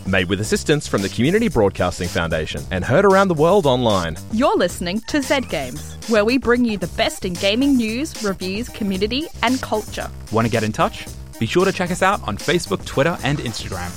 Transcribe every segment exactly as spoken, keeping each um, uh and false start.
Made with assistance from the Community Broadcasting Foundation and heard around the world online. You're listening to Z Games, where we bring you the best in gaming news, reviews, community, and culture. Want to get in touch? Be sure to check us out on Facebook, Twitter, and Instagram.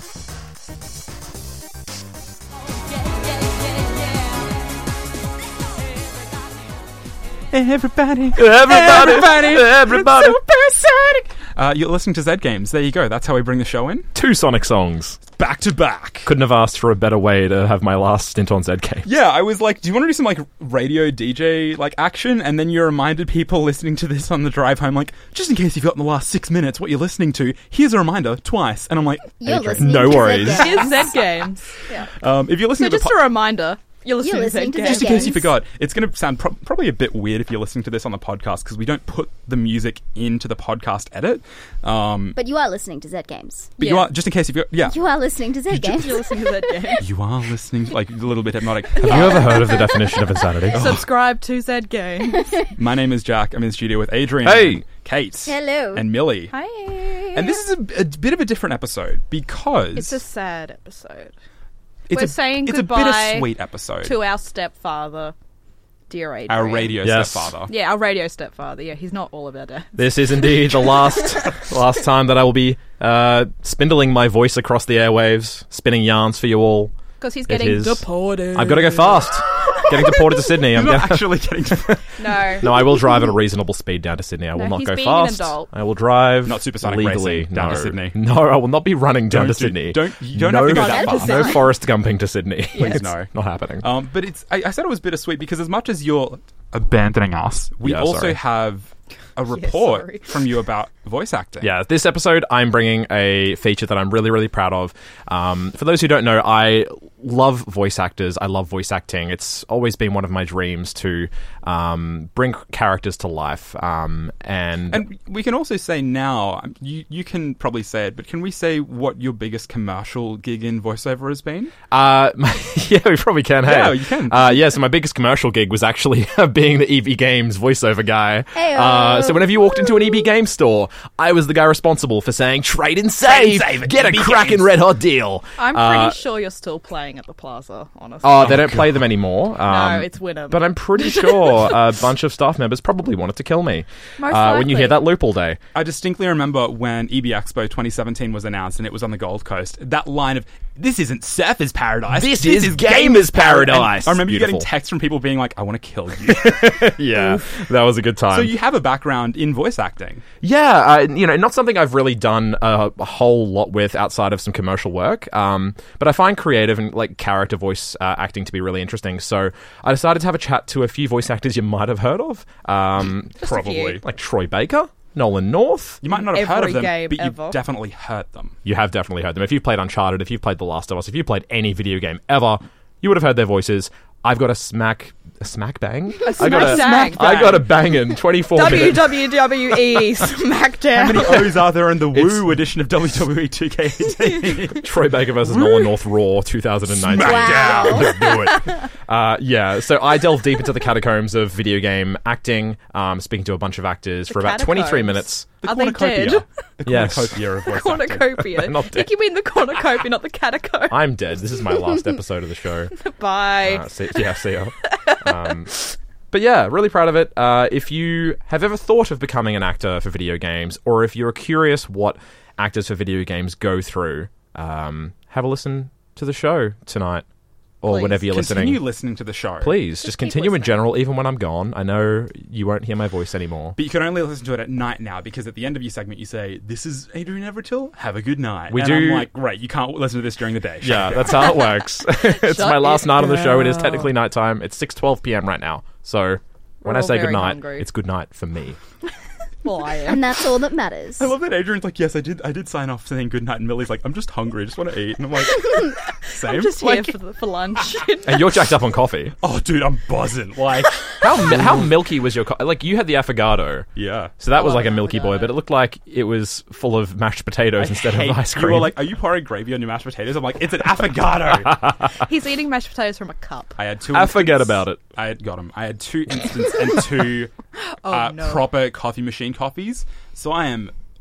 Everybody, Everybody, everybody, everybody. supersonic. Uh, you're listening to Z Games. There you go. That's how we bring the show in. Two Sonic songs. Back to back. Couldn't have asked for a better way to have my last stint on Z Games. Yeah, I was like, do you want to do some like radio D J like action? And then you reminded people listening to this on the drive home, like, just in case you've got in the last six minutes what you're listening to, here's a reminder twice. And I'm like, You're Adrian, listening no to worries. Z Games. Here's Z Games. Yeah. um, if you're listening So to just the po- a reminder, you're listening, You're to Z listening to Games. just in Z case you Games. forgot, it's going to sound pro- probably a bit weird if you're listening to this on the podcast because we don't put the music into the podcast edit. Um, But you are listening to Z Games. but you Yeah. are, just in case you've got, yeah. You are listening to Z Games. You're listening to Z Games. You are listening, like a little bit hypnotic. Have you ever heard of the definition of insanity? Subscribe to Z Games. My name is Jack. I'm in the studio with Adrian, Hey. Kate, Hello. and Millie. Hi. And this is a, a bit of a different episode because It's a sad episode. it's we're a, saying it's goodbye a bittersweet episode. To our stepfather, dear Adrian. Our radio Yes. stepfather. Yeah, our radio stepfather. Yeah, he's not all of our dads. This is indeed the last last time that I will be uh, spindling my voice across the airwaves, spinning yarns for you all. Because he's It getting is- deported. I've got to go fast. Getting deported to Sydney. I'm You're not gonna... actually getting to No. No, I will drive at a reasonable speed down to Sydney. I will No, not he's go being an fast. adult. I will drive Not supersonic legally racing down no. to Sydney. No, I will not be running down Don't to do- Sydney. don't- you don't no, have to go that fast. No Forrest Gumping to Sydney. Please It's no. not happening. Um, but it's I, I said it was bittersweet because as much as you're abandoning us, we Yeah, also sorry. have a Yeah, report sorry. from you about voice acting. Yeah, this episode I'm bringing a feature that I'm really, really proud of. Um, for those who don't know, I love voice actors. I love voice acting. It's always been one of my dreams to um, bring characters to life. Um, and, And we can also say now, um, you you can probably say it, but can we say what your biggest commercial gig in voiceover has been? uh, my, yeah, we probably can. Hey, Yeah, you can. Uh, yeah, so my biggest commercial gig was actually being the E B Games voiceover guy. Heyo. Uh, so whenever you walked into an E B Games store, I was the guy responsible for saying trade and save, Trade and save at get a E B cracking Games." red hot deal. I'm pretty Uh, sure you're still playing at the plaza, honestly. Oh, they don't play them anymore. Um, no, it's Wynnum. But I'm pretty sure a bunch of staff members probably wanted to kill me. Most uh, when you likely. hear that loop all day. I distinctly remember when E B Expo twenty seventeen was announced and it was on the Gold Coast. That line of "This isn't Surfers Paradise. This is Gamers Paradise." And I remember you Beautiful. getting texts from people being like, "I want to kill you." Yeah, that was a good time. So you have a background in voice acting. Yeah, uh, you know, not something I've really done a, a whole lot with outside of some commercial work. Um, but I find creative and like character voice uh, acting to be really interesting. So I decided to have a chat to a few voice actors you might have heard of. Um, Just a Probably. few. like Troy Baker, Nolan North. You might not have heard of Every them, game but ever. you've definitely heard them. You have definitely heard them. If you've played Uncharted, if you've played The Last of Us, if you've played any video game ever, you would have heard their voices. I've got a smack, a smack bang. A I got a smack I got a bang in twenty-four minutes. W W E SmackDown. How many O's are there in the It's- Woo edition of W W E two K eighteen? Troy Baker versus Nolan North Raw twenty nineteen. Wow. Let's do it. Uh, yeah, so I delved deep into the catacombs of video game acting, um, speaking to a bunch of actors The for about twenty-three catacombs. minutes. The Are they cornucopia. dead? The Yes. cornucopia of voice acting. Cornucopia. They're not I dead. think you mean the cornucopia, not the catacomb. I'm dead. This is my last episode of the show. Bye. Uh, see, yeah, see ya. Um, but yeah, really proud of it. Uh, if you have ever thought of becoming an actor for video games, or if you're curious what actors for video games go through, um, have a listen to the show tonight, or Please. whenever you're Continue listening. listening to the show. Please, just, Just keep continue in listening. general, even when I'm gone. I know you won't hear my voice anymore. But you can only listen to it at night now because at the end of your segment you say, "This is Adrian Evertill. Have a good night." We and do- I'm like, "Great, you can't listen to this during the day." Shut Yeah, it down." that's how it works. It's Shut my last it night on the show. It is down. technically nighttime. It's six twelve p.m. right now. So when We're I all say very good night, hungry. it's good night for me. Well, I am. And that's all that matters. I love that Adrian's like, "Yes, I did. I did sign off saying good night," and Millie's like, "I'm just hungry. I just want to eat." And I'm like, "Same." I'm just here Like, for, the, for lunch. And you're jacked up on coffee. oh, dude, I'm buzzing. Like, How mi- how milky was your co- like? You had the affogato, yeah. so that was love like a milky boy, avocado. but it looked like it was full of mashed potatoes instead Hey, of ice cream. You were like, "Are you pouring gravy on your mashed potatoes?" I'm like, "It's an affogato." He's eating mashed potatoes from a cup. I had two. I forget instants- about it. I had got them. I had two instants and two Oh, uh, no. proper coffee machine coffees. So I am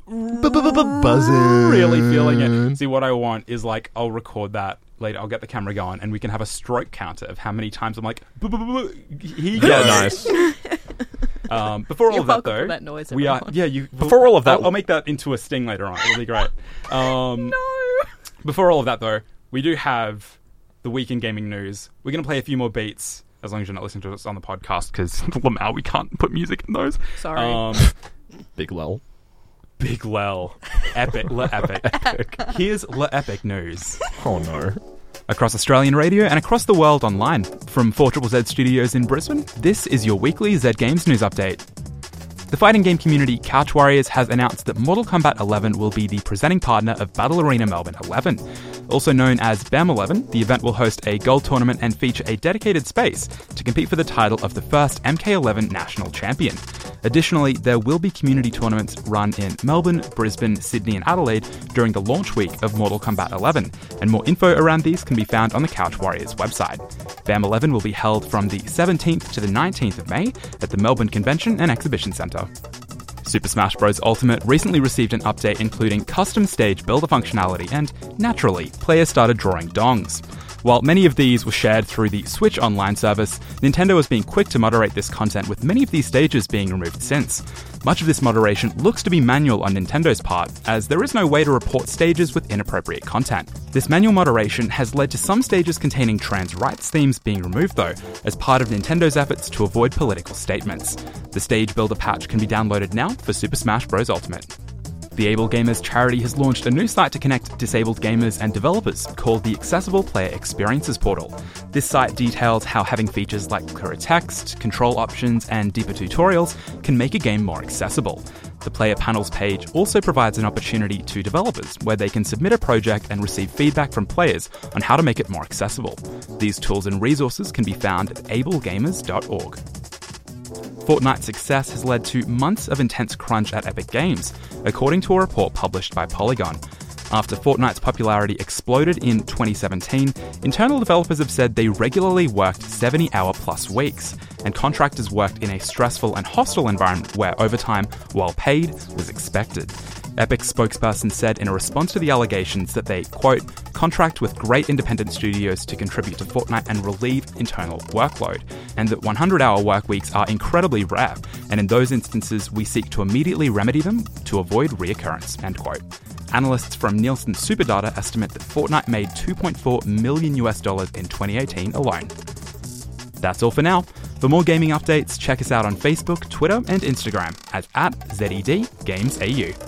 Buzzing. really feeling it. See, what I want is like I'll record that later. I'll get the camera going, and we can have a stroke counter of how many times I'm like, "Bu- bu- bu- bu- here you go." Yeah, nice. Um, before all You're of that, welcome though, for that noise, we are everyone. yeah. You Before all of that- I'll, I'll make that into a sting later on. It'll be great. Um, No. Before all of that, though, we do have the week in gaming news. We're going to play a few more beats, as long as you're not listening to us on the podcast, because Lamau, we can't put music in those. Sorry. Um, Big lol. Big Lel. Epic. Le Epic. Here's Le Epic news. Oh no. Across Australian radio and across the world online. From four Z Z Z Studios in Brisbane, this is your weekly Z Games news update. The fighting game community Couch Warriors has announced that Mortal Kombat eleven will be the presenting partner of Battle Arena Melbourne eleven. Also known as B A M eleven, the event will host a gold tournament and feature a dedicated space to compete for the title of the first M K eleven national champion. Additionally, there will be community tournaments run in Melbourne, Brisbane, Sydney and Adelaide during the launch week of Mortal Kombat eleven, and more info around these can be found on the Couch Warriors website. B A M eleven will be held from the seventeenth to the nineteenth of May at the Melbourne Convention and Exhibition Centre. Super Smash Bros. Ultimate recently received an update including custom stage builder functionality and, naturally, players started drawing dongs. While many of these were shared through the Switch Online service, Nintendo has been quick to moderate this content, with many of these stages being removed since. Much of this moderation looks to be manual on Nintendo's part, as there is no way to report stages with inappropriate content. This manual moderation has led to some stages containing trans rights themes being removed though, as part of Nintendo's efforts to avoid political statements. The Stage Builder patch can be downloaded now for Super Smash Bros. Ultimate. The Able Gamers charity has launched a new site to connect disabled gamers and developers called the Accessible Player Experiences Portal. This site details how having features like clearer text, control options, and deeper tutorials can make a game more accessible. The Player Panels page also provides an opportunity to developers where they can submit a project and receive feedback from players on how to make it more accessible. These tools and resources can be found at able gamers dot org. Fortnite's success has led to months of intense crunch at Epic Games, according to a report published by Polygon. After Fortnite's popularity exploded in twenty seventeen, internal developers have said they regularly worked seventy-hour plus weeks, and contractors worked in a stressful and hostile environment where overtime, while paid, was expected. Epic's spokesperson said in a response to the allegations that they, quote, contract with great independent studios to contribute to Fortnite and relieve internal workload, and that one hundred hour work weeks are incredibly rare, and in those instances we seek to immediately remedy them to avoid reoccurrence, end quote. Analysts from Nielsen Superdata estimate that Fortnite made two point four million US dollars in twenty eighteen alone. That's all for now. For more gaming updates, check us out on Facebook, Twitter, and Instagram as at Z E D Games A U.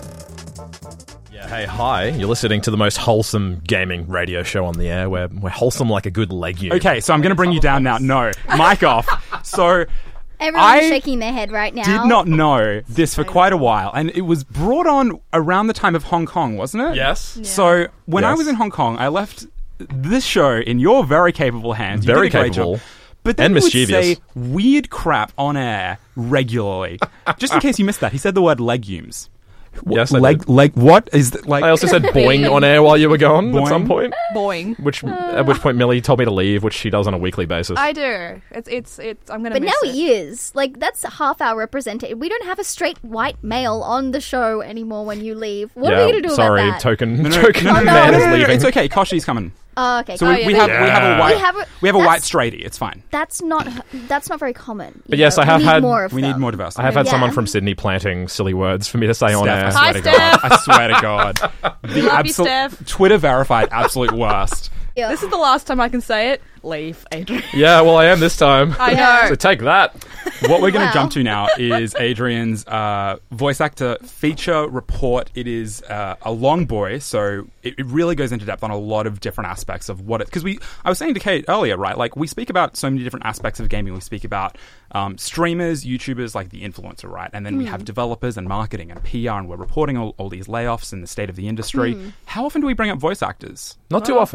Yeah, hey, hi. You're listening to the most wholesome gaming radio show on the air. We're, we're wholesome like a good legume. Okay, so I'm going to bring you down now. No, mic off. So Everyone's I shaking their head right now. did not know this for quite a while, and it was brought on around the time of Hong Kong, wasn't it? Yes. So when I Yes. was in Hong Kong, I left this show in your very capable hands. You Very did a great capable. job. But then And he would mischievous. say weird crap on air regularly. Just in case you missed that, he said the word legumes. Yes, I leg, did. leg. What is that, like? I also said boing on air while you were gone Boing? at some point. Boing. Which at which point Millie told me to leave, which she does on a weekly basis. I do. It's it's it's. I'm gonna. But miss now it. he is. Like, that's half our representation. We don't have a straight white male on the show anymore when you leave. What yeah, are we going to do sorry, about that? token no, no, token no, no, no, man no, is no, no, leaving. It's okay. Koshi's coming. Oh, okay. So cool. we, yeah, we they have do. we have a Yeah. white We have a- we have a white that's- straighty. It's fine. That's not that's not very common. But you yes, know? I have we need had- more of We them. need more diversity. I have had Yeah. someone from Sydney planting silly words for me to say on Steph, air. I Hi, swear to God. I swear to God. The Love you, absolute Steph. Twitter verified absolute worst. Yeah. This is the last time I can say it. Leave, Adrian. Yeah, well, I am this time. I Yeah. know. So take that. What we're going to Wow. jump to now is Adrian's uh, voice actor feature report. It is uh, a long boy, so it, it really goes into depth on a lot of different aspects of what it. Because we, I was saying to Kate earlier, right? Like we speak about so many different aspects of gaming. We speak about um, streamers, YouTubers, like the influencer, right? And then we have developers and marketing and P R, and we're reporting all, all these layoffs and the state of the industry. How often do we bring up voice actors? Not too Not often. often.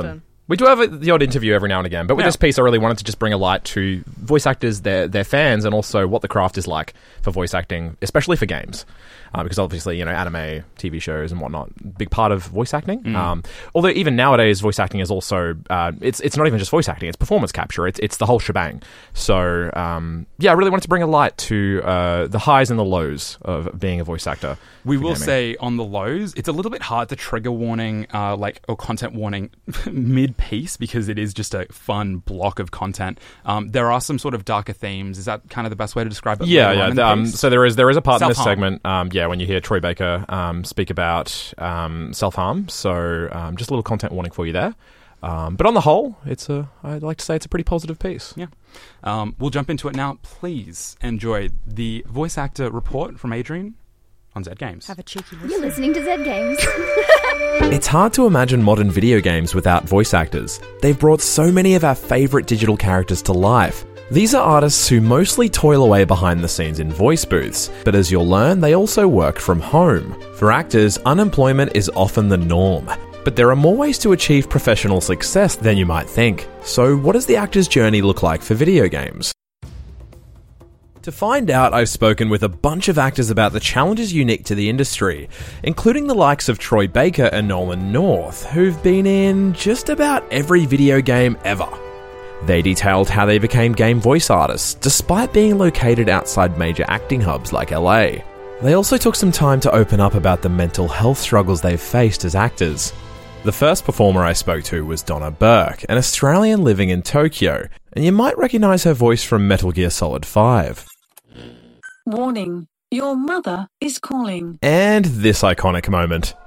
We do have a, the odd interview every now and again, but with Yeah. this piece, I really wanted to just bring a light to voice actors, their their fans, and also what the craft is like for voice acting, especially for games. Uh, because obviously, you know, anime, T V shows, and whatnot, big part of voice acting. Mm. Um, although even nowadays, voice acting is also uh, it's it's not even just voice acting; it's performance capture. It's it's the whole shebang. So um, yeah, I really wanted to bring a light to uh, the highs and the lows of being a voice actor. We for will gaming. say on the lows, it's a little bit hard to trigger warning, uh, like or content warning mid piece because it is just a fun block of content. Um, there are some sort of darker themes. Is that kind of the best way to describe it? Yeah, later on yeah. in the Um, piece? so there is there is a part in this Self-harm. segment, um, yeah, when you hear Troy Baker um, speak about um, self harm. So um, just a little content warning for you there. Um, but on the whole, it's a I'd like to say it's a pretty positive piece. Yeah. Um, we'll jump into it now. Please enjoy the voice actor report from Adrian on Zed Games. Have a cheeky You're listening to Zed Games. It's hard to imagine modern video games without voice actors. They've brought so many of our favourite digital characters to life. These are artists who mostly toil away behind the scenes in voice booths, but as you'll learn, they also work from home. For actors, unemployment is often the norm. But there are more ways to achieve professional success than you might think. So what does the actor's journey look like for video games? To find out, I've spoken with a bunch of actors about the challenges unique to the industry, including the likes of Troy Baker and Nolan North, who've been in just about every video game ever. They detailed how they became game voice artists, despite being located outside major acting hubs like L A. They also took some time to open up about the mental health struggles they've faced as actors. The first performer I spoke to was Donna Burke, an Australian living in Tokyo, and you might recognise her voice from Metal Gear Solid five. Warning, your mother is calling. And this iconic moment.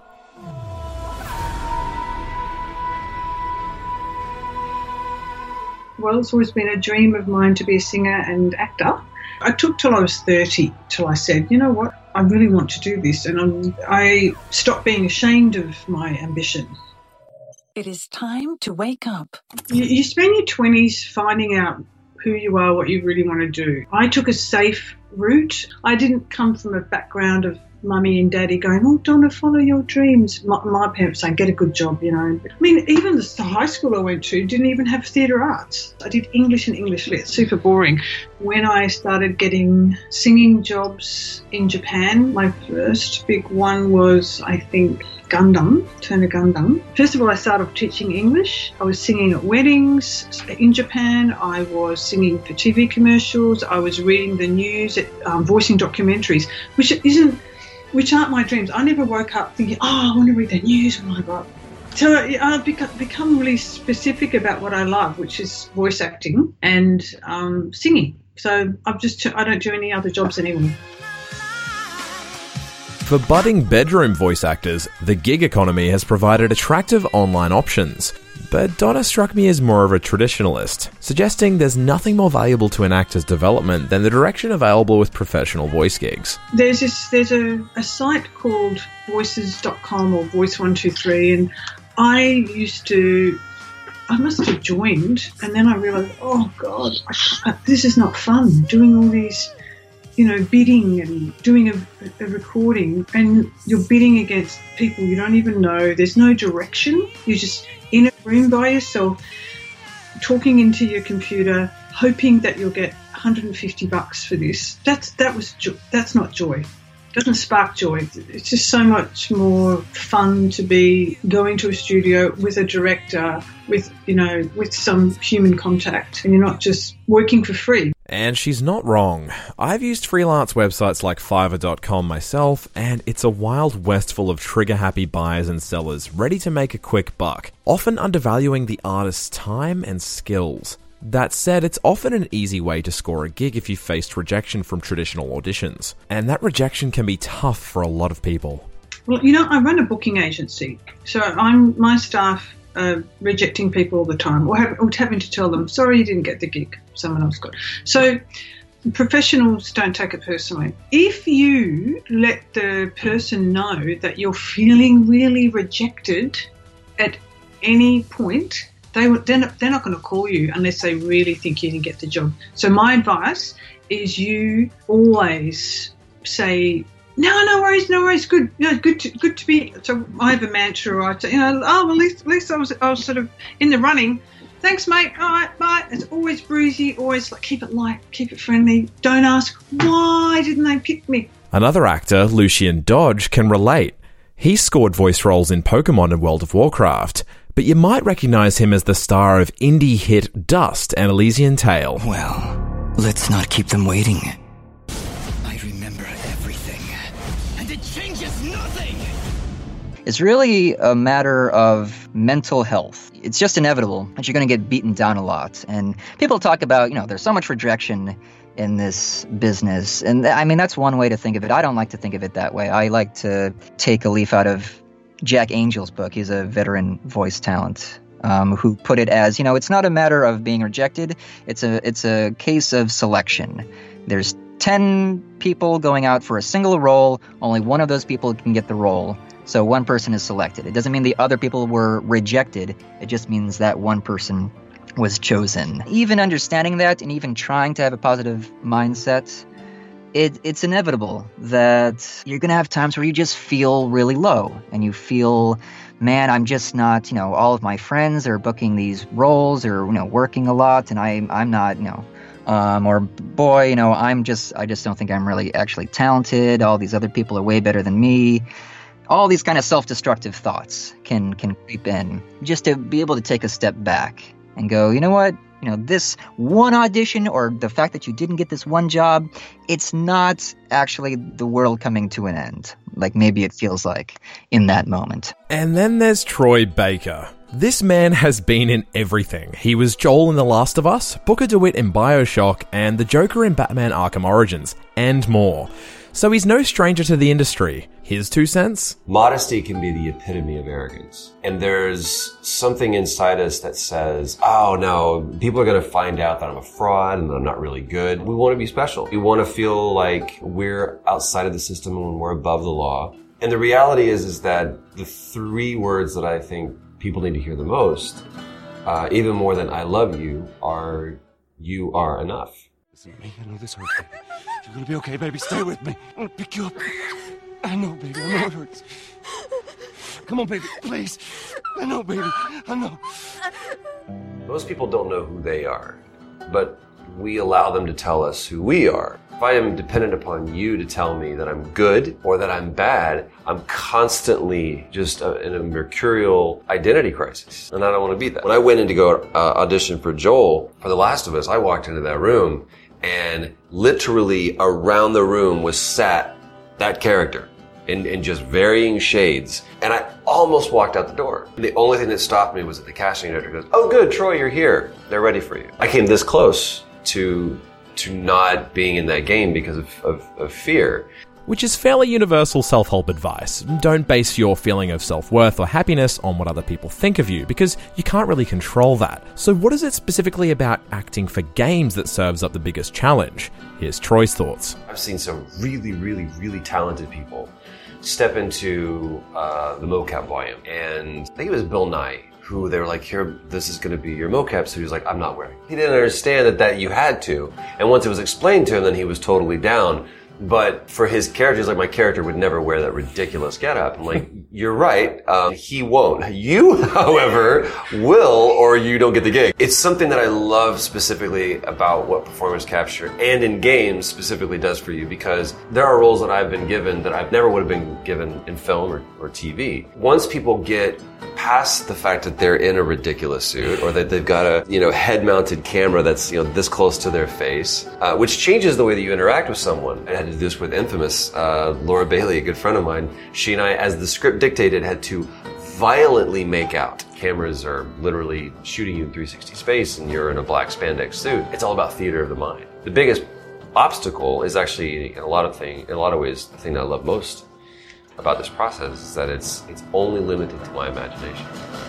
Well, it's always been a dream of mine to be a singer and actor. I took till I was thirty till I said, you know what, I really want to do this. And I'm, I stopped being ashamed of my ambition. It is time to wake up. You, you spend your twenties finding out who you are, what you really want to do. I took a safe route. I didn't come from a background of mummy and daddy going, oh, Donna, follow your dreams. My, my parents saying, get a good job, you know. I mean, even the, the high school I went to didn't even have theatre arts. I did English and English lit, super boring. When I started getting singing jobs in Japan, my first big one was, I think, Gundam, Turner Gundam. First of all, I started off teaching English. I was singing at weddings in Japan. I was singing for T V commercials. I was reading the news, um, voicing documentaries, which isn't, which aren't my dreams. I never woke up thinking, oh, I want to read the news when I got. So I've become, become really specific about what I love, which is voice acting and um, singing. So I've just, I don't do any other jobs anymore. For budding bedroom voice actors, the gig economy has provided attractive online options. But Donna struck me as more of a traditionalist, suggesting there's nothing more valuable to an actor's development than the direction available with professional voice gigs. There's this, there's a, a site called voices dot com or voice one two three, and I used to, I must have joined, and then I realised, oh God, I, this is not fun, doing all these, you know, bidding and doing a, a recording, and you're bidding against people you don't even know. There's no direction. You're just in a room by yourself, talking into your computer, hoping that you'll get one hundred fifty bucks for this. That's that was jo- that's not joy. It doesn't spark joy. It's just so much more fun to be going to a studio with a director, with, you know, with some human contact, and you're not just working for free. And she's not wrong. I've used freelance websites like Fiverr dot com myself, and it's a wild west full of trigger-happy buyers and sellers ready to make a quick buck, often undervaluing the artist's time and skills. That said, it's often an easy way to score a gig if you faced rejection from traditional auditions, and that rejection can be tough for a lot of people. Well, you know, I run a booking agency, so I'm my staff are rejecting people all the time, or, have, or having to tell them, sorry, you didn't get the gig, someone else got. So professionals don't take it personally. If you let the person know that you're feeling really rejected at any point, they they're not, they're not going to call you unless they really think you didn't get the job. So my advice is you always say no, no worries, no worries. Good, you know, good to good to be. So I have a mantra. I say, you know, oh, well, at least, at least I was, I was sort of in the running. Thanks, mate. All right, bye. It's always breezy. Always like keep it light, keep it friendly. Don't ask why didn't they pick me. Another actor, Lucian Dodge, can relate. He scored voice roles in Pokemon and World of Warcraft, but you might recognise him as the star of indie hit Dust and Elysian Tale. Well, let's not keep them waiting. I remember everything, and it changes nothing! It's really a matter of mental health. It's just inevitable that you're going to get beaten down a lot. And people talk about, you know, there's so much rejection in this business. And I mean, that's one way to think of it. I don't like to think of it that way. I like to take a leaf out of Jack Angel's book. He's a veteran voice talent um, who put it as, you know, it's not a matter of being rejected. It's a it's a case of selection. There's ten people going out for a single role. Only one of those people can get the role. So one person is selected. It doesn't mean the other people were rejected. It just means that one person was chosen. Even understanding that and even trying to have a positive mindset, it, it's inevitable that you're going to have times where you just feel really low and you feel, man, I'm just not, you know, all of my friends are booking these roles or, you know, working a lot and I, I'm not, you know, um, or boy, you know, I'm just, I just don't think I'm really actually talented. All these other people are way better than me. All these kind of self-destructive thoughts can can creep in. Just to be able to take a step back and go, you know what? You know, this one audition or the fact that you didn't get this one job, it's not actually the world coming to an end. Like maybe it feels like in that moment. And then there's Troy Baker. This man has been in everything. He was Joel in The Last of Us, Booker DeWitt in BioShock, and the Joker in Batman Arkham Origins, and more. So he's no stranger to the industry. His two cents? Modesty can be the epitome of arrogance. And there's something inside us that says, oh no, people are going to find out that I'm a fraud and that I'm not really good. We want to be special. We want to feel like we're outside of the system and we're above the law. And the reality is, is that the three words that I think people need to hear the most, uh, even more than I love you, are you are enough. Listen to me, I know this hurts. You're gonna be okay, baby. Stay with me. I'm gonna pick you up. I know, baby. I know it hurts. Come on, baby. Please. I know, baby. I know. Most people don't know who they are, but we allow them to tell us who we are. If I am dependent upon you to tell me that I'm good or that I'm bad, I'm constantly just uh, in a mercurial identity crisis, and I don't want to be that. When I went in to go uh, audition for Joel for The Last of Us, I walked into that room, and literally around the room was sat that character in, in just varying shades. And I almost walked out the door. The only thing that stopped me was that the casting director goes, oh good, Troy, you're here. They're ready for you. I came this close to to not being in that game because of, of, of fear. Which is fairly universal self-help advice. Don't base your feeling of self-worth or happiness on what other people think of you, because you can't really control that. So what is it specifically about acting for games that serves up the biggest challenge? Here's Troy's thoughts. I've seen some really, really, really talented people step into uh, the mocap volume. And I think it was Bill Nye, who they were like, here, this is going to be your mocap suit. He was like, I'm not wearing it. He didn't understand that, that you had to. And once it was explained to him, then he was totally down. But for his character, he's like, my character would never wear that ridiculous getup. I'm like, you're right. Um, he won't. You, however, will, or you don't get the gig. It's something that I love specifically about what performance capture and in games specifically does for you, because there are roles that I've been given that I never would have been given in film or, or T V. Once people get past the fact that they're in a ridiculous suit or that they've got a, you know, head-mounted camera that's, you know, this close to their face, uh, which changes the way that you interact with someone. I had to do this with Infamous. Uh, Laura Bailey, a good friend of mine, she and I, as the script dictated, had to violently make out. Cameras are literally shooting you in three sixty space and you're in a black spandex suit. It's all about theater of the mind. The biggest obstacle is actually, in a lot of thing, in a lot of ways, the thing that I love most about this process is that it's it's only limited to my imagination.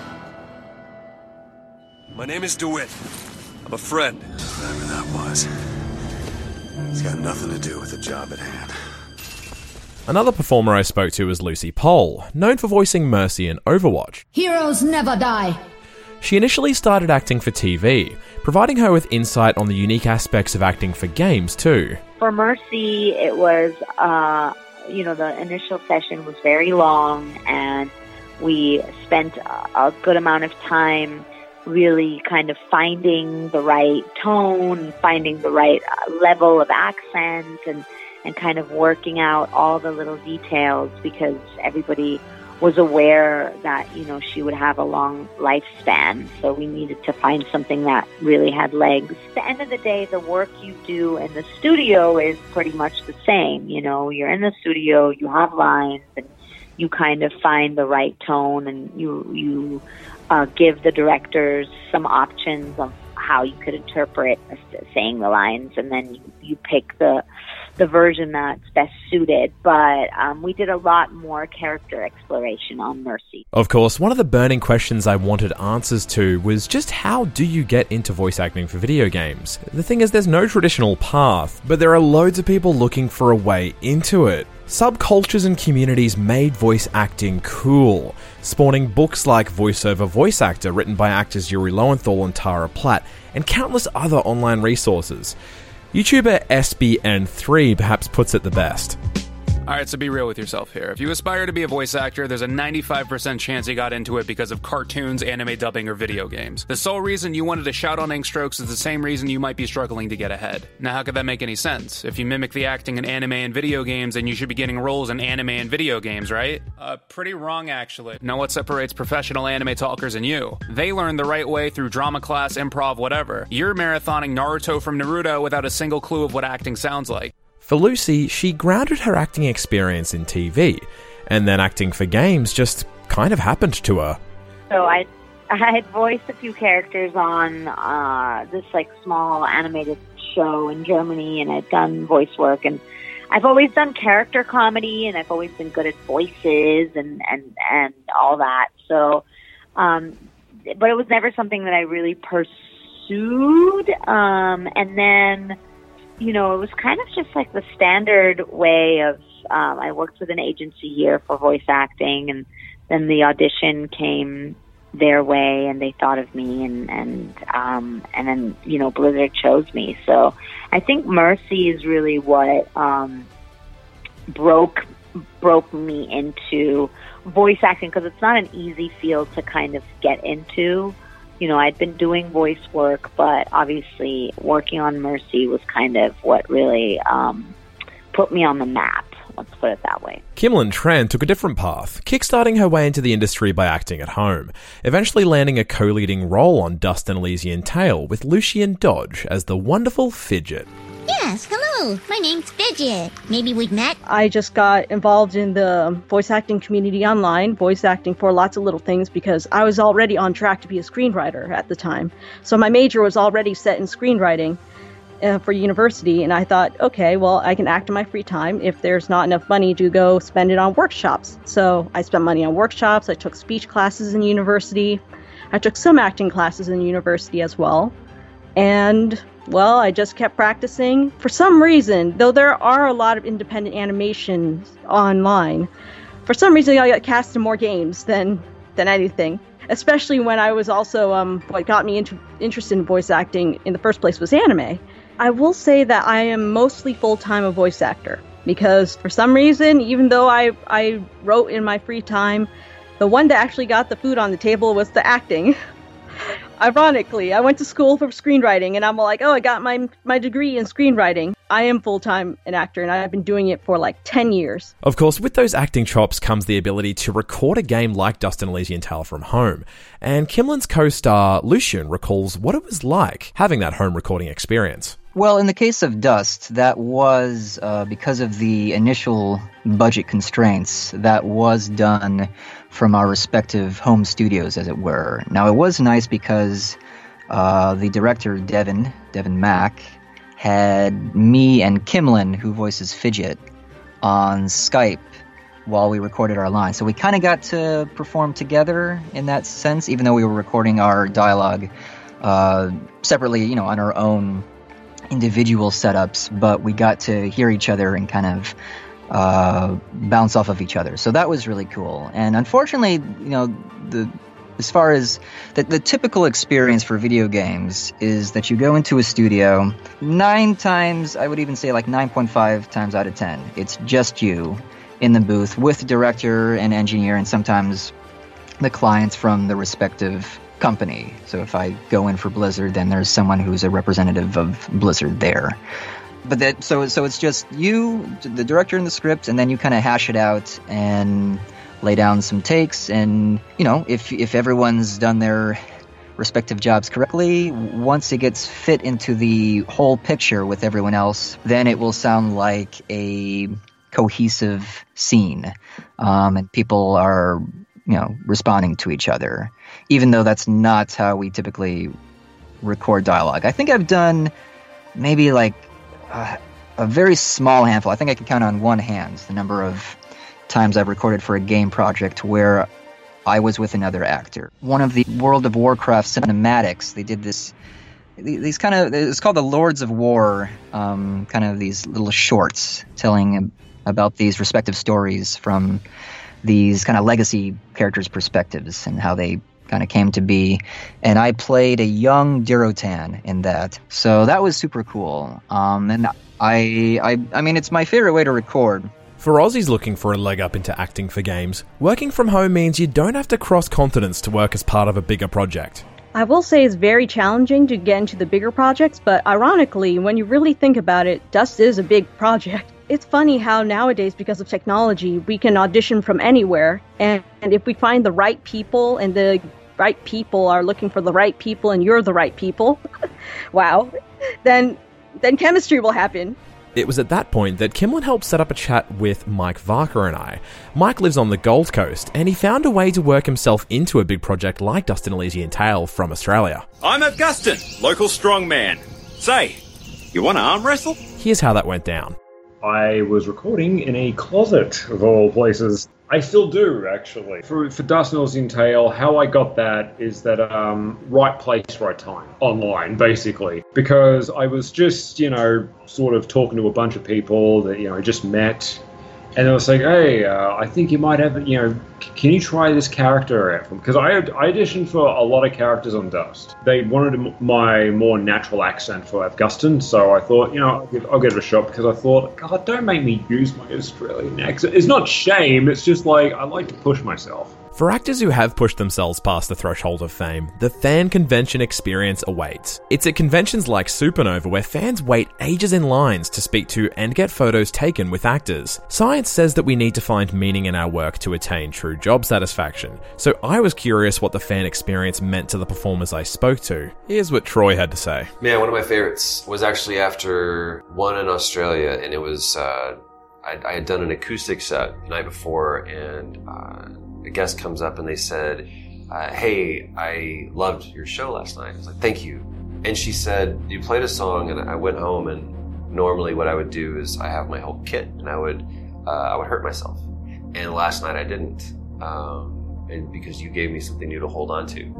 My name is DeWitt. I'm a friend. Whatever that was. It's got nothing to do with the job at hand. Another performer I spoke to was Lucy Pohl, known for voicing Mercy in Overwatch. Heroes never die. She initially started acting for T V, providing her with insight on the unique aspects of acting for games too. For Mercy, it was uh, you know, the initial session was very long, and we spent a good amount of time really kind of finding the right tone, finding the right level of accent, and, and kind of working out all the little details, because everybody was aware that, you know, she would have a long lifespan. So we needed to find something that really had legs. At the end of the day, the work you do in the studio is pretty much the same. You know, you're in the studio, you have lines, and you kind of find the right tone, and you, you uh, give the directors some options of how you could interpret saying the lines, and then you, you pick the the version that's best suited. But um, we did a lot more character exploration on Mercy. Of course, one of the burning questions I wanted answers to was just how do you get into voice acting for video games? The thing is, there's no traditional path, but there are loads of people looking for a way into it. Subcultures and communities made voice acting cool, spawning books like Voiceover Voice Actor, written by actors Yuri Lowenthal and Tara Platt, and countless other online resources. YouTuber S B N three perhaps puts it the best. Alright, so be real with yourself here. If you aspire to be a voice actor, there's a ninety-five percent chance you got into it because of cartoons, anime dubbing, or video games. The sole reason you wanted to shout on ink strokes is the same reason you might be struggling to get ahead. Now, how could that make any sense? If you mimic the acting in anime and video games, then you should be getting roles in anime and video games, right? Uh, pretty wrong, actually. Now, what separates professional anime talkers and you? They learn the right way through drama class, improv, whatever. You're marathoning Naruto from Naruto without a single clue of what acting sounds like. For Lucy, she grounded her acting experience in T V, and then acting for games just kind of happened to her. So I, I had voiced a few characters on uh, this like small animated show in Germany, and I'd done voice work, and I've always done character comedy, and I've always been good at voices and and and all that. So, um, but it was never something that I really pursued, um, and then. You know, it was kind of just like the standard way of, um, I worked with an agency here for voice acting, and then the audition came their way, and they thought of me, and, and, um, and then, you know, Blizzard chose me. So I think Mercy is really what, um, broke, broke me into voice acting, because it's not an easy field to kind of get into. You know, I'd been doing voice work, but obviously working on Mercy was kind of what really um, put me on the map. Let's put it that way. Kimlin Tran took a different path, kickstarting her way into the industry by acting at home, eventually landing a co-leading role on Dust and Elysian Tale with Lucian Dodge as the wonderful Fidget. Yes, hello. My name's Fidget. Maybe we've met? I just got involved in the voice acting community online, voice acting for lots of little things, because I was already on track to be a screenwriter at the time. So my major was already set in screenwriting uh, for university, and I thought, okay, well, I can act in my free time if there's not enough money to go spend it on workshops. So I spent money on workshops. I took speech classes in university. I took some acting classes in university as well. And well, I just kept practicing. For some reason, though there are a lot of independent animations online, for some reason I got cast in more games than than anything. Especially when I was also, um, what got me into, interested in voice acting in the first place was anime. I will say that I am mostly full-time a voice actor, because for some reason, even though I, I wrote in my free time, the one that actually got the food on the table was the acting. Ironically, I went to school for screenwriting, and I'm like, oh, I got my my degree in screenwriting. I am full-time an actor, and I've been doing it for like ten years. Of course, with those acting chops comes the ability to record a game like Dust and Elysian Tale from home. And Kimlin's co-star, Lucian, recalls what it was like having that home recording experience. Well, in the case of Dust, that was uh, because of the initial budget constraints, that was done from our respective home studios, as it were. Now, it was nice because uh, the director, Devin, Devin Mack, had me and Kimlin, who voices Fidget, on Skype while we recorded our lines. So we kind of got to perform together in that sense, even though we were recording our dialogue uh, separately, you know, on our own individual setups, but we got to hear each other and kind of uh, bounce off of each other. So that was really cool. And unfortunately, you know, the as far as the, the typical experience for video games is that you go into a studio, nine times, I would even say like nine point five times out of ten, it's just you. in the booth with the director and engineer, and sometimes the clients from the respective company. So if I go in for Blizzard, then there's someone who's a representative of Blizzard there. But that so so it's just you, the director, and the script, and then you kind of hash it out and lay down some takes. And you know, if if everyone's done their respective jobs correctly, once it gets fit into the whole picture with everyone else, then it will sound like a cohesive scene, um, and people are, you know, responding to each other, even though that's not how we typically record dialogue. I think I've done maybe like uh, a very small handful. I think I can count on one hand the number of times I've recorded for a game project where I was with another actor. One of the World of Warcraft cinematics, they did this, these kind of, it's called the Lords of War, um, kind of these little shorts telling about these respective stories from these kind of legacy characters' perspectives and how they kind of came to be. And I played a young Durotan in that. So that was super cool. Um, and I, I, I mean, it's my favorite way to record. For Aussies looking for a leg up into acting for games, working from home means you don't have to cross continents to work as part of a bigger project. I will say it's very challenging to get into the bigger projects, but ironically, when you really think about it, Dust is a big project. It's funny how nowadays, because of technology, we can audition from anywhere, and, and if we find the right people and the right people are looking for the right people and you're the right people, wow, then then chemistry will happen. It was at that point that Kimlin helped set up a chat with Mike Varker and I. Mike lives on the Gold Coast, and he found a way to work himself into a big project like Dust and Elysian Tail from Australia. I'm Augustin, local strongman. Say, you want to arm wrestle? Here's how that went down. I was recording in a closet, of all places. I still do, actually. For, for Dust and Elysian Tail, how I got that is that um, right place, right time, online, basically. Because I was just, you know, sort of talking to a bunch of people that, you know, I just met. And they were saying, hey, uh, I think you might have, you know, c- can you try this character out? Because I, I auditioned for a lot of characters on Dust. They wanted my more natural accent for Augustin, so I thought, you know, I'll give, I'll give it a shot, because I thought, God, don't make me use my Australian accent. It's not shame, it's just like, I like to push myself. For actors who have pushed themselves past the threshold of fame, the fan convention experience awaits. It's at conventions like Supernova where fans wait ages in lines to speak to and get photos taken with actors. Science says that we need to find meaning in our work to attain true job satisfaction, so I was curious what the fan experience meant to the performers I spoke to. Here's what Troy had to say. Man, one of my favorites was actually after one in Australia, and it was, uh, I, I had done an acoustic set the night before, and uh, a guest comes up and they said, uh, hey, I loved your show last night. I was like, thank you. And she said, you played a song, and I went home, and normally what I would do is I have my whole kit, and I would uh, I would hurt myself. And last night I didn't, um, and because you gave me something new to hold on to.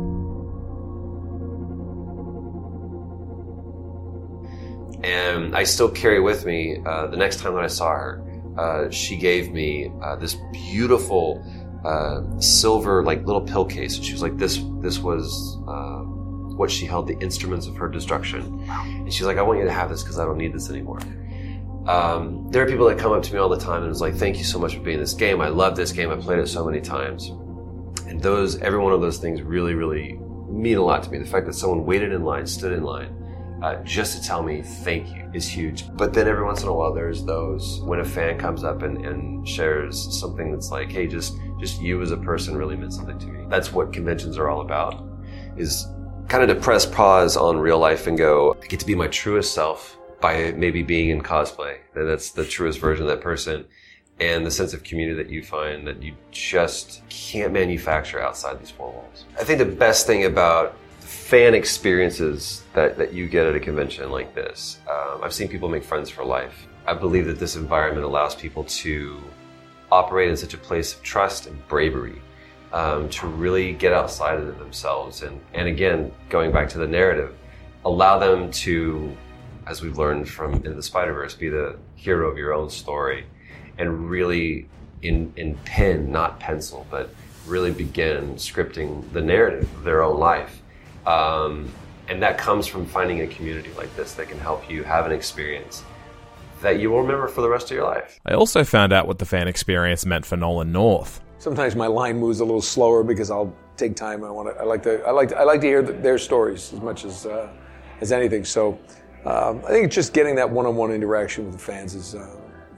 And I still carry with me, uh, the next time that I saw her, uh, she gave me uh, this beautiful uh, silver, like, little pill case. And she was like, this this was uh, what she held the instruments of her destruction. And she's like, I want you to have this because I don't need this anymore. Um, there are people that come up to me all the time and it's like, thank you so much for being in this game. I love this game. I played it so many times. And those, every one of those things really, really mean a lot to me. The fact that someone waited in line, stood in line, Uh, just to tell me thank you is huge. But then every once in a while there's those when a fan comes up and, and shares something that's like, hey, just just you as a person really meant something to me. That's what conventions are all about, is kind of to press pause on real life and go, I get to be my truest self by maybe being in cosplay. And that's the truest version of that person. And the sense of community that you find that you just can't manufacture outside these four walls. I think the best thing about fan experiences that, that you get at a convention like this. Um, I've seen people make friends for life. I believe that this environment allows people to operate in such a place of trust and bravery, um, to really get outside of themselves. And, and again, going back to the narrative, allow them to, as we've learned from Into the Spider-Verse, be the hero of your own story and really in, in pen, not pencil, but really begin scripting the narrative of their own life. Um, and that comes from finding a community like this that can help you have an experience, that you will remember for the rest of your life. I also found out what the fan experience meant for Nolan North. Sometimes my line moves a little slower because I'll take time. I want to. I like to. I like. To, I like to hear the, their stories as much as uh, as anything. So um, I think it's just getting that one-on-one interaction with the fans is, uh,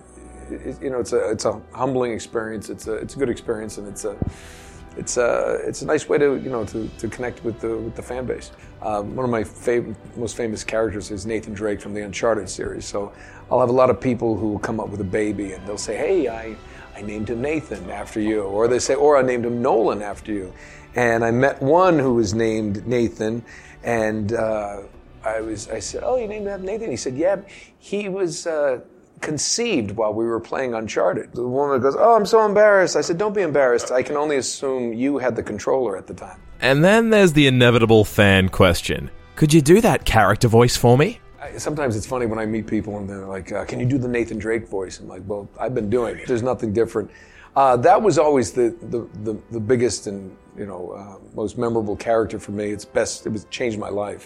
it, you know, it's a it's a humbling experience. It's a it's a good experience, and it's a it's a it's a nice way to you know to, to connect with the with the fan base. Um, one of my fav- most famous characters is Nathan Drake from the Uncharted series. So I'll have a lot of people who will come up with a baby, and they'll say, "Hey, I." I named him Nathan after you," or they say, or I named him Nolan after you. And I met one who was named Nathan, and uh, I was, I said, "Oh, you named him Nathan?" He said, "Yeah, he was uh, conceived while we were playing Uncharted." The woman goes, "Oh, I'm so embarrassed." I said, "Don't be embarrassed. I can only assume you had the controller at the time." And then there's the inevitable fan question. Could you do that character voice for me? Sometimes it's funny when I meet people and they're like, uh, "Can you do the Nathan Drake voice?" I'm like, "Well, I've been doing it. There's nothing different." Uh, that was always the, the, the, the biggest and you know uh, most memorable character for me. It's best. It was changed my life.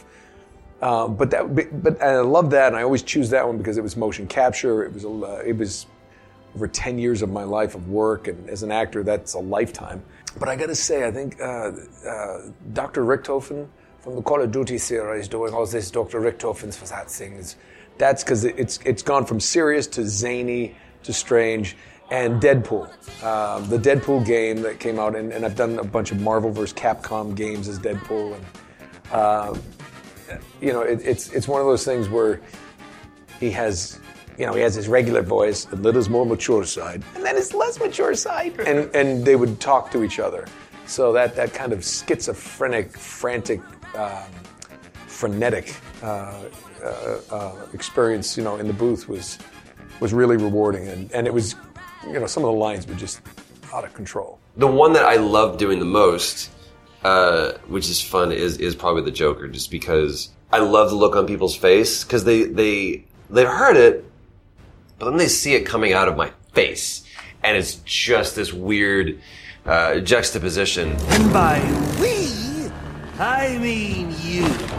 Uh, but that, but and I love that, and I always choose that one because it was motion capture. It was uh, it was over ten years of my life of work, and as an actor, that's a lifetime. But I got to say, I think uh, uh, Doctor Richtofen from the Call of Duty series doing all this Doctor Richtofen's for that things. That's because it's it's gone from serious to zany to strange. And Deadpool, uh, the Deadpool game that came out, and, and I've done a bunch of Marvel versus Capcom games as Deadpool, and uh, you know it, it's it's one of those things where he has you know he has his regular voice, and then his more mature side, and then his less mature side, and and they would talk to each other. So that that kind of schizophrenic, frantic. Um, frenetic uh, uh, uh, experience, you know, in the booth was was really rewarding, and, and it was, you know, some of the lines were just out of control. The one that I love doing the most, uh, which is fun, is is probably the Joker, just because I love the look on people's face because they they they've heard it, but then they see it coming out of my face, and it's just this weird uh, juxtaposition. And by we. I mean you.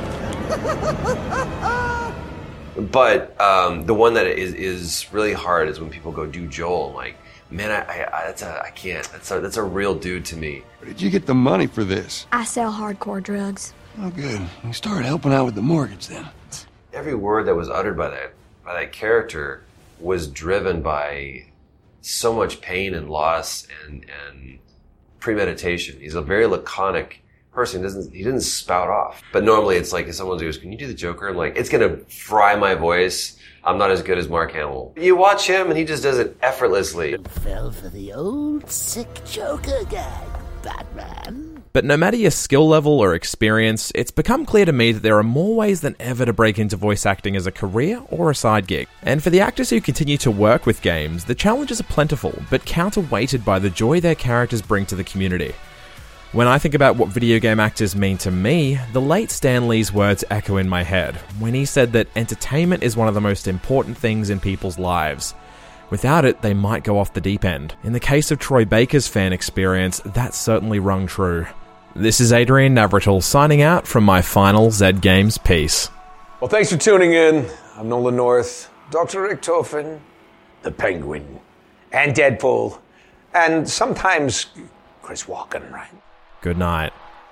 But um, the one that is is really hard is when people go do Joel. I'm like, man, I, I, I that's a I can't. That's a that's a real dude to me. Where did you get the money for this? I sell hardcore drugs. Oh, good. You started helping out with the mortgage then. Every word that was uttered by that by that character was driven by so much pain and loss and and premeditation. He's a very laconic person. He doesn't he didn't spout off. But normally it's like if someone goes, "Can you do the Joker?" I'm like, it's gonna fry my voice. I'm not as good as Mark Hamill. You watch him and he just does it effortlessly. Fell for the old sick Joker gag, Batman. But no matter your skill level or experience, it's become clear to me that there are more ways than ever to break into voice acting as a career or a side gig. And for the actors who continue to work with games, the challenges are plentiful, but counterweighted by the joy their characters bring to the community. When I think about what video game actors mean to me, the late Stan Lee's words echo in my head, when he said that entertainment is one of the most important things in people's lives. Without it, they might go off the deep end. In the case of Troy Baker's fan experience, that certainly rung true. This is Adrian Navratil signing out from my final Zed Games piece. Well, thanks for tuning in. I'm Nolan North, Doctor Richtofen, the Penguin, and Deadpool, and sometimes Chris Walken, right? Good night.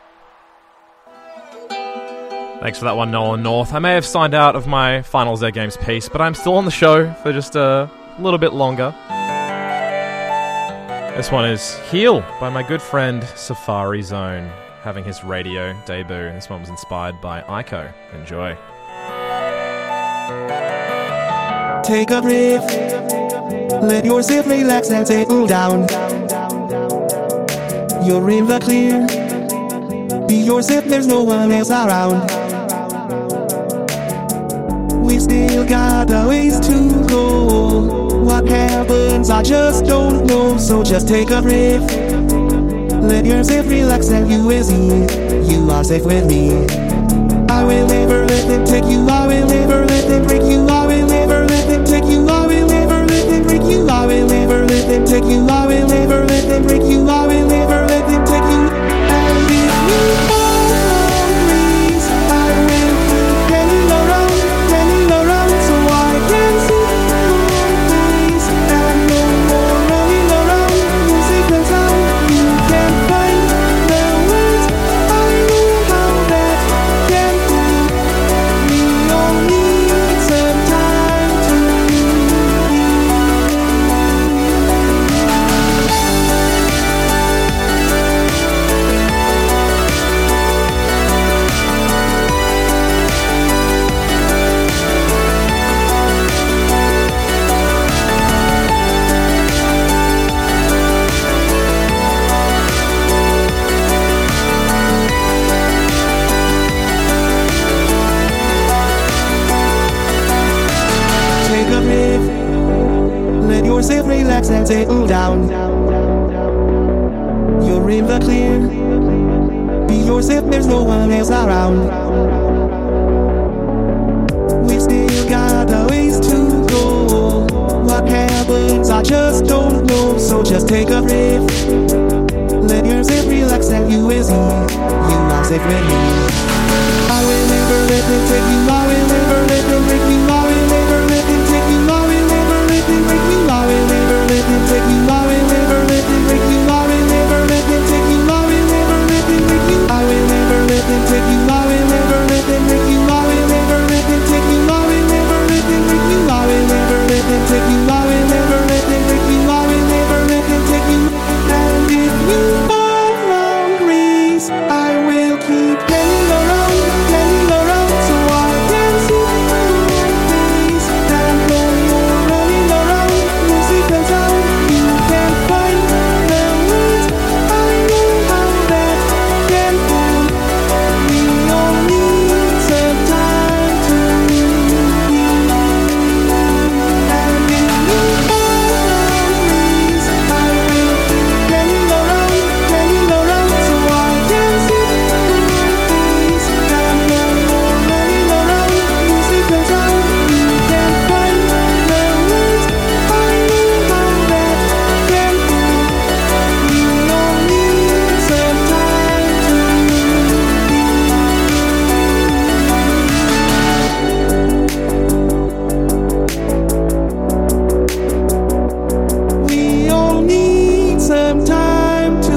Thanks for that one, Nolan North. I may have signed out of my final Zed Games piece, but I'm still on the show for just a little bit longer. This one is Heal by my good friend Safari Zone, having his radio debut. This one was inspired by Ico. Enjoy. Take a breath, let yourself relax and settle down. You're in the clear, be yourself, there's no one else around. We still got a ways to go. What happens, I just don't know. So just take a breath, let yourself relax and you will see you are safe with me. I will never let them take you, I will never let them break you, I will never let them take you, I will never let them break you, I will never let them take you, I will never let them break you, I will never let them take you. And if you always, I will keep running around, running around so I can see you. exhale, settle down. You're in the clear. Be yourself, there's no one else around. We still got a ways to go. What happens, I just don't know. So just take a breath. Let yourself relax and you is here. You are safe with me. I will never let them take you. I will never let them break you. I will never let them take you. I will never let them break you. I will never let them take you. I will never let them break you. I will never let them take you. I will never let them break you. I will never let them take you. I will never let them break you. I will never let them take you. I will never let them break you. I will never let them take you. I will never let them break you. I will never let them take you. And if you fall from grace, I will keep hanging around, hanging around, so I can see your face. And when you're running around, music and sound, you can find the words. I know how that can feel. We all need some time to heal. And if you fall from grace, I will keep hanging around, hanging around, so I can see your face. And when you're running around, music and sound, you can find the words. I know how that can feel. We all need some time to heal. We all need some time to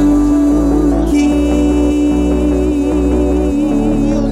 heal.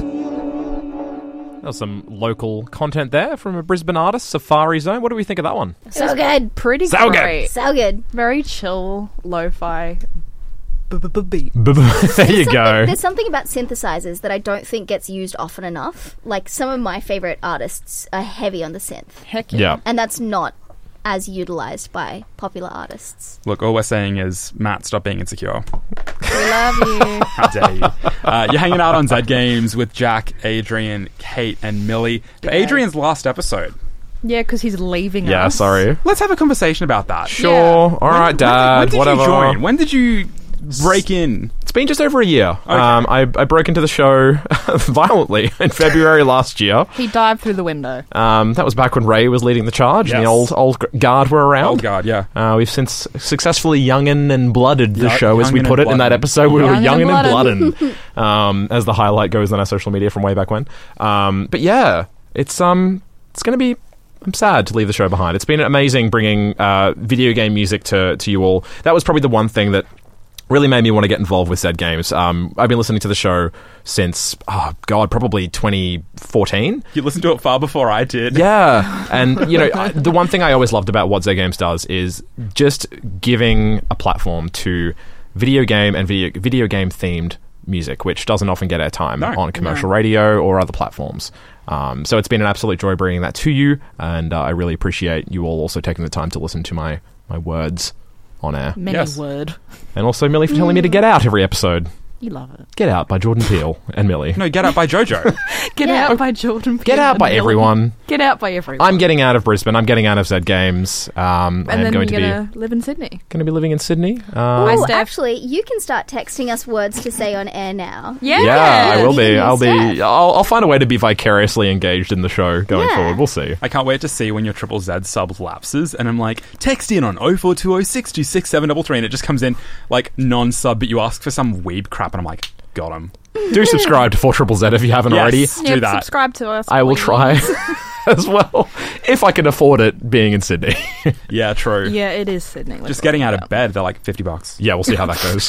That was some local content there from a Brisbane artist, Safari Zone. What do we think of that one? So good. Pretty So good. great. So good. Very chill, lo-fi. B-b-b-beat. There you go. There's something about synthesizers that I don't think gets used often enough. Like, some of my favorite artists are heavy on the synth. Heck yeah. Yeah. And that's not as utilized by popular artists. Look, all we're saying is, Matt, stop being insecure. We love you. How dare you? Uh, you're hanging out on Zed Games with Jack, Adrian, Kate, and Millie. For Adrian's last episode. Yeah, because he's leaving Yeah, us. sorry. Let's have a conversation about that. Sure. All right, Dad. When did whatever. you join? When did you break in? It's been just over a year. Um, I, I broke into the show violently in February last year. He dived through the window. Um, that was back when Ray was leading the charge and the Yes. old old guard were around. Old guard, yeah. Uh, we've since successfully youngin' and blooded the Yup, show, as we youngin' put and it in that blooded. episode. We were Youngin' youngin' and and bloodin', um, as the highlight goes on our social media from way back when. Um, but yeah, it's um, it's going to be... I'm sad to leave the show behind. It's been amazing bringing uh, video game music to, to you all. That was probably the one thing that really made me want to get involved with Zed Games. Um, I've been listening to the show since, oh God, probably twenty fourteen. You listened to it far before I did. Yeah, and you know, I, the one thing I always loved about what Zed Games does is just giving a platform to video game and video video game themed music, which doesn't often get airtime No. on commercial No. radio or other platforms. Um, so it's been an absolute joy bringing that to you, and uh, I really appreciate you all also taking the time to listen to my, my words on air. Many Yes. word. And also Millie for telling me to get out every episode. You love it. Get Out by Jordan Peele and Millie. No, Get Out by JoJo. Get Yeah. out by Jordan Peele. Get out and by Millie. everyone. Get out by everyone. I'm getting out of Brisbane. I'm getting out of Zed Games. Um, I and am then going you're to be going to live in Sydney. going to be living in Sydney. Oh, Um, Steph. actually, you can start texting us words to say on air now. Yeah. yeah, I will be. Genius, I'll be. Steph. I'll, I'll find a way to be vicariously engaged in the show going Yeah. forward. We'll see. I can't wait to see when your triple Z sub lapses, and I'm like, text in on oh four two oh six two six seven three three, and it just comes in like non-sub, but you ask for some weeb crap, and I'm like, got him. Do subscribe to four Triple Z if you haven't Yes. already. Do Yep, that. subscribe to us. I will please. try as well if I can afford it. Being in Sydney. Yeah, true. Yeah, it is Sydney. Just getting out of bed, they're like fifty bucks. Yeah, we'll see how that goes.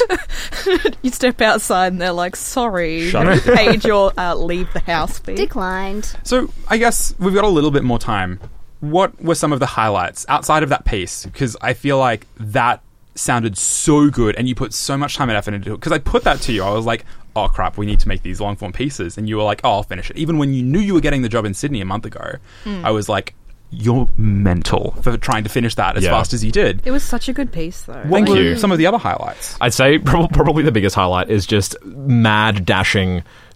You step outside and they're like, sorry, Shut you up. paid your uh, leave the house fee. Declined. So I guess we've got a little bit more time. What were some of the highlights outside of that piece? Because I feel like that sounded so good, and you put so much time and effort into it. Because I put that to you, I was like, oh crap, we need to make these long form pieces, and you were like, oh, I'll finish it. Even when you knew you were getting the job in Sydney a month ago, Mm. I was like, you're mental for trying to finish that as Yeah. fast as you did. It was such a good piece, though. What Thank were you. some of the other highlights? I'd say prob- probably the biggest highlight is just mad dashing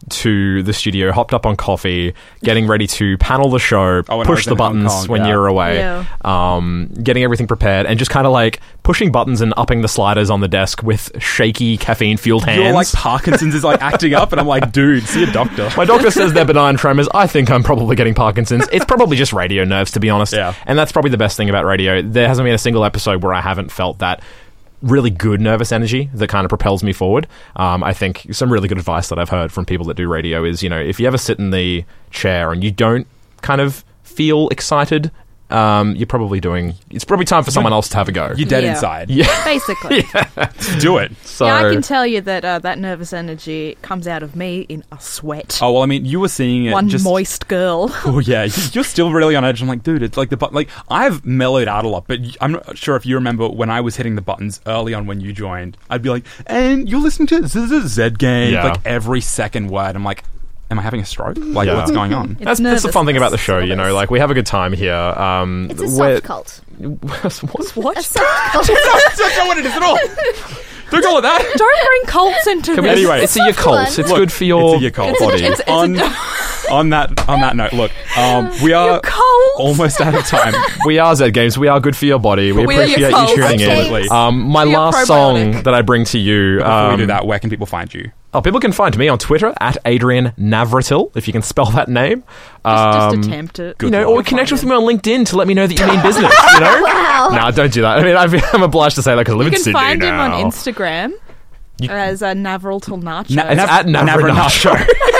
to the studio, hopped up on coffee, getting ready to panel the show, Oh, when I push was the in Hong buttons Kong, when yeah. you're away, Yeah. um, getting everything prepared, and just kind of like pushing buttons and upping the sliders on the desk with shaky caffeine-fueled hands. You're like Parkinson's is like acting up, and I'm like, dude, see a doctor. My doctor says they're benign tremors. I think I'm probably getting Parkinson's. It's probably just radio nerves, to be honest. Yeah. And that's probably the best thing about radio. There hasn't been a single episode where I haven't felt that really good nervous energy that kind of propels me forward. Um, I think some really good advice that I've heard from people that do radio is, you know, if you ever sit in the chair and you don't kind of feel excited, um, you're probably doing... It's probably time for someone else to have a go. You're dead Yeah. inside. Yeah. Basically. Yeah. Do it. So, Yeah, I can tell you that uh, that nervous energy comes out of me in a sweat. Oh, well, I mean, you were seeing it One just... moist girl. Oh, yeah. You're still really on edge. I'm like, dude, it's like the... Bu- like, I've mellowed out a lot, but I'm not sure if you remember when I was hitting the buttons early on when you joined. I'd be like, and you're listening to Z Z Z Game. Yeah. Like, every second word. I'm like... Am I having a stroke? Like, Yeah. what's going on? That's, that's the fun thing about the show, you know, like we have a good time here. Um, It's a we're- soft cult. What's what? A soft cult. That's not what it is at all. Don't call it that. Don't bring cults into Can we- this. Anyway, it's a Yakult. It's Look, good for your it's a Yakult body. It's- it's a- on, on that on that note, look, um, we are Yakult. almost out of time. We are Z Games. We are good for your body. We We are appreciate you Yakult. tuning Okay. in. Um, my We are last song probiotic. that I bring to you. Before Um, we do that, where can people find you? Oh, people can find me on Twitter at Adrian Navratil, if you can spell that name. Just, Um, just attempt it. you know, We'll or connect find with it. me on LinkedIn to let me know that you mean business. You know, Wow. no, don't do that. I mean, I've, I'm obliged to say that because I live You in can Sydney find now. him on Instagram You- as uh, Navril till Nacho. Na- It's Nav- at Navra Navra Nacho.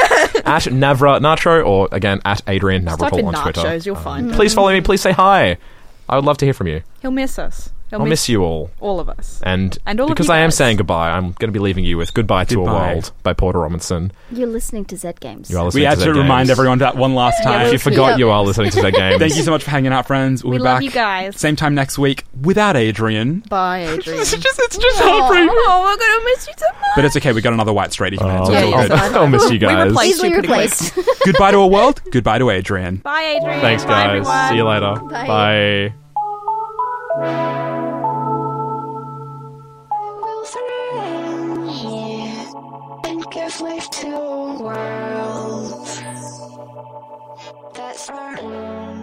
At Navra Nacho, or again at Adrian Just type Navratil in on Twitter. nachos, you'll find him. Please follow me. Please say hi. I would love to hear from you. He'll miss us. He'll I'll miss you all. all of us. And, And all of because you I am guys. saying goodbye, I'm going to be leaving you with Goodbye to a Goodbye. World by Porter Robinson. You're listening to Z Games. You are listening We had to to Z remind Games. everyone that one last time. If you forgot, Yeah. you are listening to Z Games. Thank you so much for hanging out, friends. We'll We be love back you guys. same time next week without Adrian. Bye, Adrian. It's just, it's just heartbreaking. Oh, we're gonna miss you so much. But it's okay. We got another white straight. He can Oh, answer. Yeah, It's all yeah, good. fine. I'll miss you We guys. replaced Easily you pretty replaced. Goodbye to a world. Goodbye to Adrian. Bye, Adrian. Thanks, Bye, guys. everyone. See you later. Bye. Bye. Give life to a world that's our own.